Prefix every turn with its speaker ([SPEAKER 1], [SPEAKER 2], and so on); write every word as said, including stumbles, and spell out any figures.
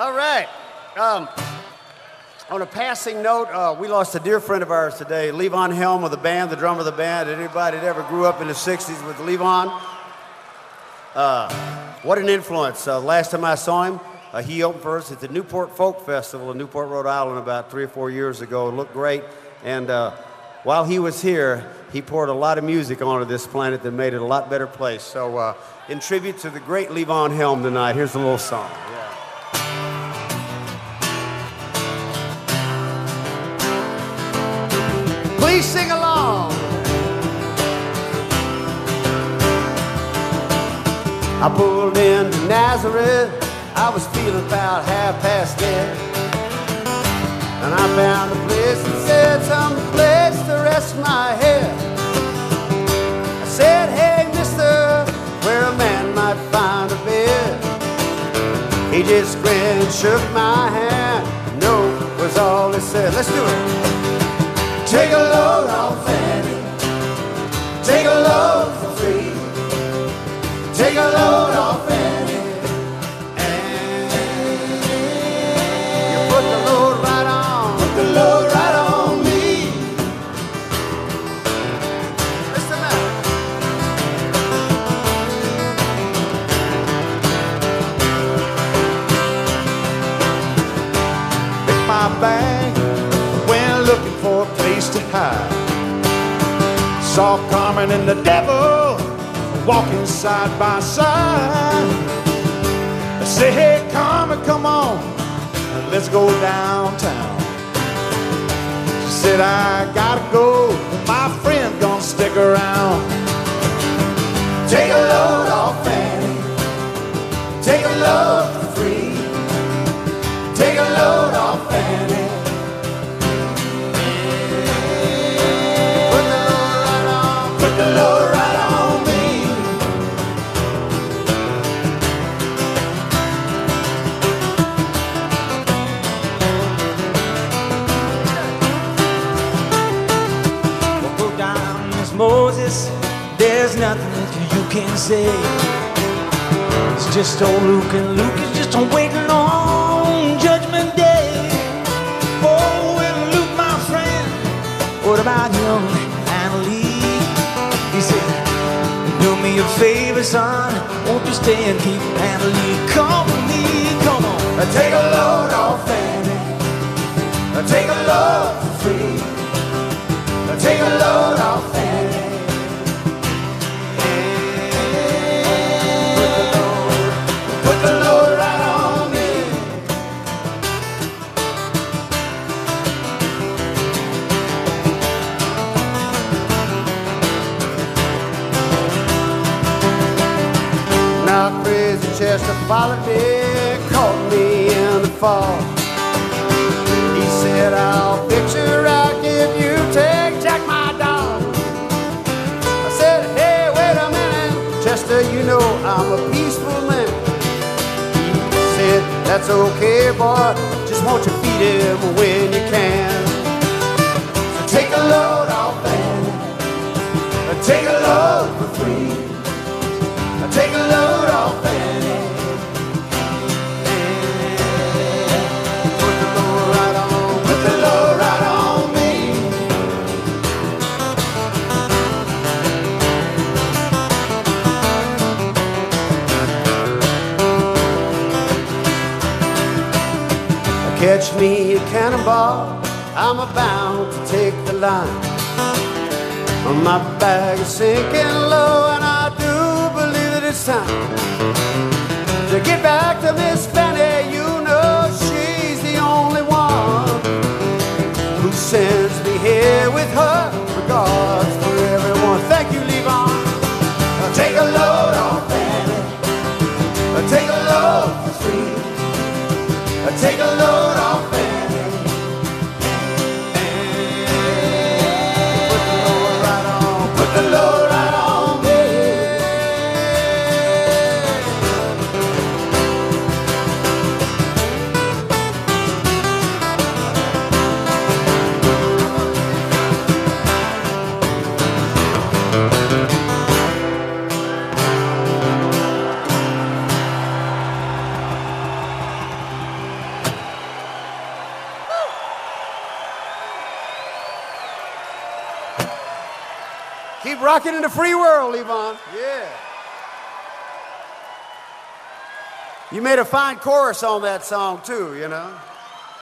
[SPEAKER 1] All right. Um, on a passing note, uh, we lost a dear friend of ours today, Levon Helm of the band, the drummer of the band. Anybody that ever grew up in the sixties with Levon? Uh, what an influence. Uh, last time I saw him, uh, he opened for us at the Newport Folk Festival in Newport, Rhode Island about three or four years ago. It looked great. And uh, while he was here, he poured a lot of music onto this planet that made it a lot better place. So uh, in tribute to the great Levon Helm tonight, here's a little song. Yeah. Please sing along. I pulled into Nazareth. I was feeling about half past dead. And I found a place that said some place to rest my head. I said, hey, mister, where a man might find a bed. He just grinned and shook my hand. No was all he said. Let's do it. Take a load off Fanny. Take a load for free. Take a load off Fanny. And you put the load right on. Put the load right on me. Listen now. Pick my bag. Went looking for a place to hide. Saw Carmen and the devil walking side by side. I say, hey, Carmen, come on, let's go downtown. She said, I gotta go, my friend gonna stick around. Take a load off Fanny. Take a load for free. Take a load off Fanny. Put the load right on me. Well, go down, Miss Moses. There's nothing that you can say. It's just old Luke, and Luke is just waiting on Judgment Day. Oh, well, Luke, my friend, what about him? He said, do me a favor, son, won't you stay and keep handling? Come with me, come on. Take a load off Fanny. Take a load for free. Take a load off Fanny. Put the load, put the load right on me. Now crazy Chester followed me, caught me in the fall. He said, I'll fix you right if you take Jack, my dog. I said, hey, wait a minute, Chester, you know I'm a peaceful man. He said, that's okay, boy, just won't you feed him when you can. So take a load off Fanny. Take a load for free. Take a load off Fanny. Put the load right on. Put the load right on me. Catch me a cannonball. I'm bound to take the line. My bag is sinking low, and I do believe that it's time to get back to Miss Fanny. You know she's the only one who sends me here with her. Regards for everyone. Thank you, Levon. Take a load off Fanny. Take a load for free. Take a load off Fanny. Put the load right on me.
[SPEAKER 2] Keep rocking in the free world, Levon. Yeah. You made a fine chorus on that song, too, you know.